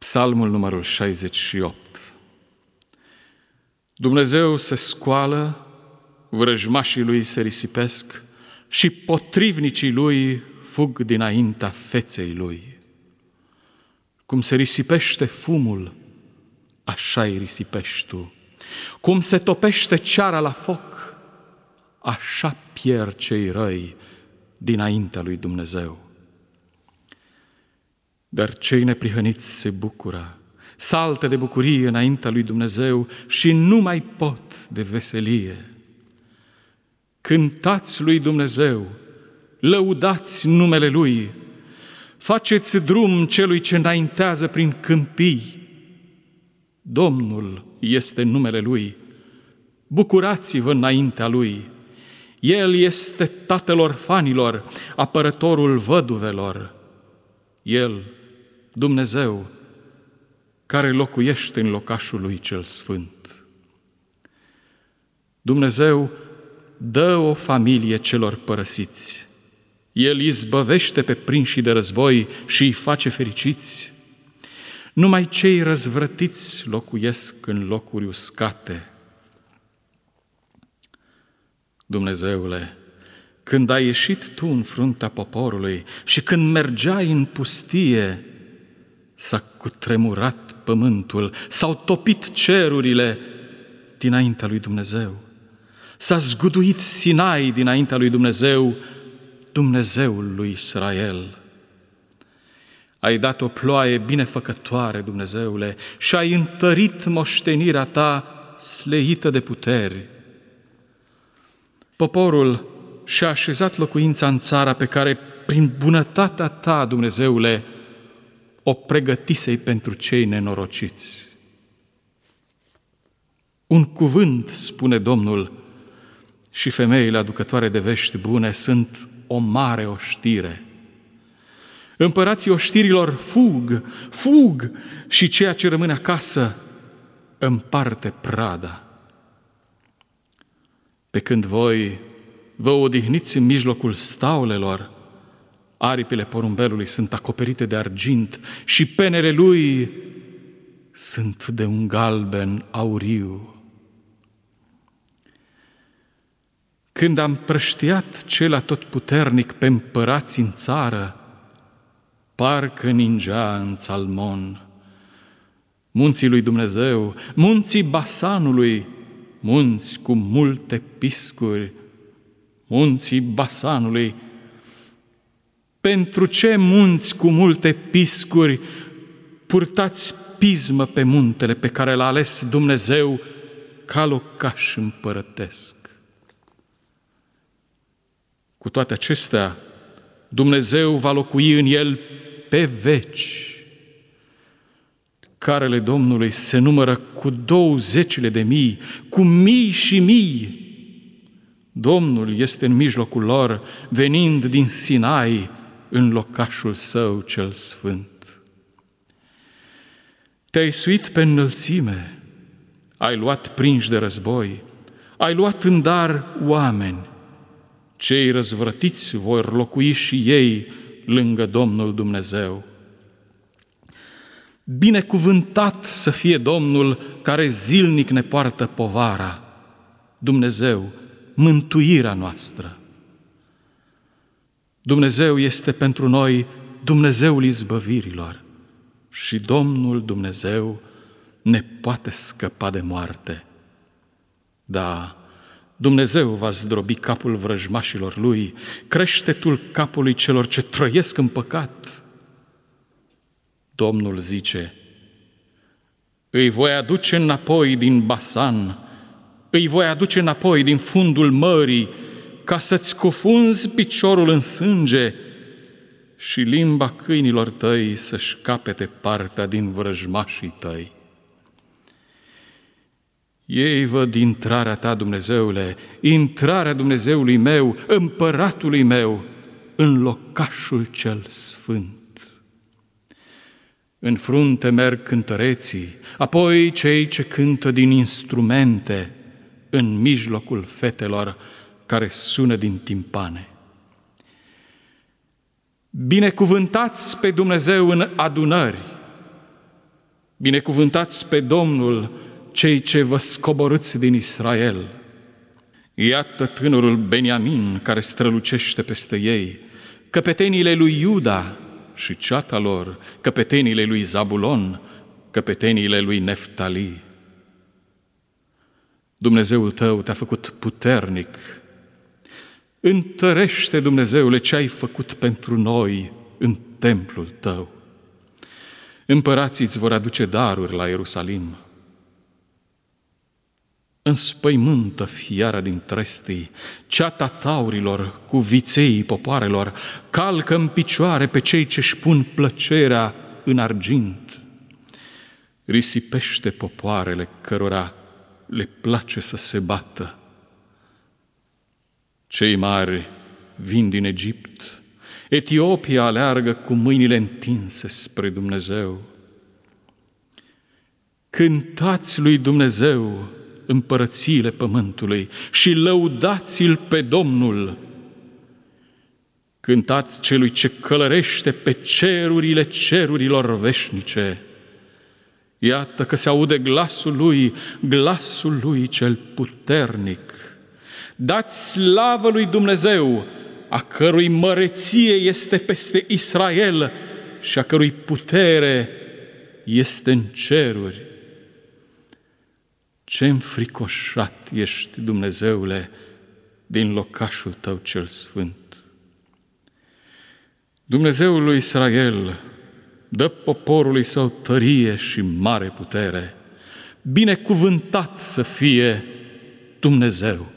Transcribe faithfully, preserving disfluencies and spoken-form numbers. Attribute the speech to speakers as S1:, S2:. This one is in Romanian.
S1: Psalmul numărul șaizeci și opt. Dumnezeu se scoală, vrăjmașii lui se risipesc și potrivnicii lui fug dinaintea feței lui. Cum se risipește fumul, așa-i risipești tu. Cum se topește ceara la foc, așa pierd cei răi dinaintea lui Dumnezeu. Dar cei neprihăniți se bucură, saltă de bucurie înaintea lui Dumnezeu și nu mai pot de veselie. Cântați lui Dumnezeu, lăudați numele Lui, faceți drum celui ce înaintează prin câmpii. Domnul este numele Lui, bucurați-vă înaintea Lui. El este tatăl orfanilor, apărătorul văduvelor. El, Dumnezeu, care locuiește în locașul Lui cel Sfânt. Dumnezeu dă o familie celor părăsiți. El izbăvește pe prinșii de război și îi face fericiți. Numai cei răzvrătiți locuiesc în locuri uscate. Dumnezeule, când ai ieșit tu în fruntea poporului și când mergeai în pustie, s-a cutremurat pământul, s-au topit cerurile dinaintea lui Dumnezeu. S-a zguduit Sinai dinaintea lui Dumnezeu, Dumnezeul lui Israel. Ai dat o ploaie binefăcătoare, Dumnezeule, și ai întărit moștenirea ta sleită de puteri. Poporul și-a așezat locuința în țara pe care, prin bunătatea ta, Dumnezeule, o pregătisei pentru cei nenorociți. Un cuvânt, spune Domnul, și femeile aducătoare de vești bune sunt o mare oștire. Împărații oștirilor fug, fug și ceea ce rămâne acasă împarte prada. Pe când voi vă odihniți în mijlocul staulelor, aripile porumbelului sunt acoperite de argint și penele lui sunt de un galben auriu. Când am prăștiat cel atotputernic pe împărați în țară, parcă ningea în Țalmon. Munții lui Dumnezeu, munții Basanului, munți cu multe piscuri, munții Basanului. Pentru ce munți cu multe piscuri purtați pismă pe muntele pe care l-a ales Dumnezeu ca locaș împărătesc? Cu toate acestea, Dumnezeu va locui în el pe veci. Carele Domnului se numără cu douăzecile de mii, cu mii și mii. Domnul este în mijlocul lor, venind din Sinai în locașul său cel sfânt. Te-ai suit pe înălțime, ai luat prinși de război, ai luat în dar oameni. Cei răzvrătiți vor locui și ei lângă Domnul Dumnezeu. Binecuvântat să fie Domnul care zilnic ne poartă povara, Dumnezeu, mântuirea noastră. Dumnezeu este pentru noi Dumnezeul izbăvirilor și Domnul Dumnezeu ne poate scăpa de moarte. Da, Dumnezeu va zdrobi capul vrăjmașilor lui, creștetul capului celor ce trăiesc în păcat. Domnul zice: îi voi aduce înapoi din Basan, îi voi aduce înapoi din fundul mării, ca să-ți cufunzi piciorul în sânge și limba câinilor tăi să-și capete partea din vrăjmașii tăi. Ei văd intrarea ta, Dumnezeule, intrarea Dumnezeului meu, împăratului meu, în locașul cel sfânt. În frunte merg cântăreții, apoi cei ce cântă din instrumente, în mijlocul fetelor care sună din timpane. Binecuvântați pe Dumnezeu în adunări, Binecuvântați pe Domnul cei ce vă scoborâți din Israel. Iată tânărul Beniamin care strălucește peste ei, căpeteniile lui Iuda și ceata lor, căpeteniile lui Zabulon, căpeteniile lui Neftali. Dumnezeul tău te-a făcut puternic. Întărește, Dumnezeule, ce ai făcut pentru noi în templul tău. Împărații îți vor aduce daruri la Ierusalim. Înspăimântă fiara din trestii, ceata taurilor cu viței popoarelor, calcă în picioare pe cei ce-și pun plăcerea în argint. Risipește popoarele cărora le place să se bată. Cei mari vin din Egipt, Etiopia aleargă cu mâinile întinse spre Dumnezeu. Cântați lui Dumnezeu împărățiile pământului și lăudați-L pe Domnul. Cântați celui ce călărește pe cerurile cerurilor veșnice. Iată că se aude glasul Lui, glasul Lui cel puternic. Dați slavă lui Dumnezeu, a cărui măreție este peste Israel și a cărui putere este în ceruri. Ce înfricoșat ești, Dumnezeule, din locașul Tău cel sfânt. Dumnezeul lui Israel dă poporului său tărie și mare putere. Binecuvântat să fie Dumnezeu!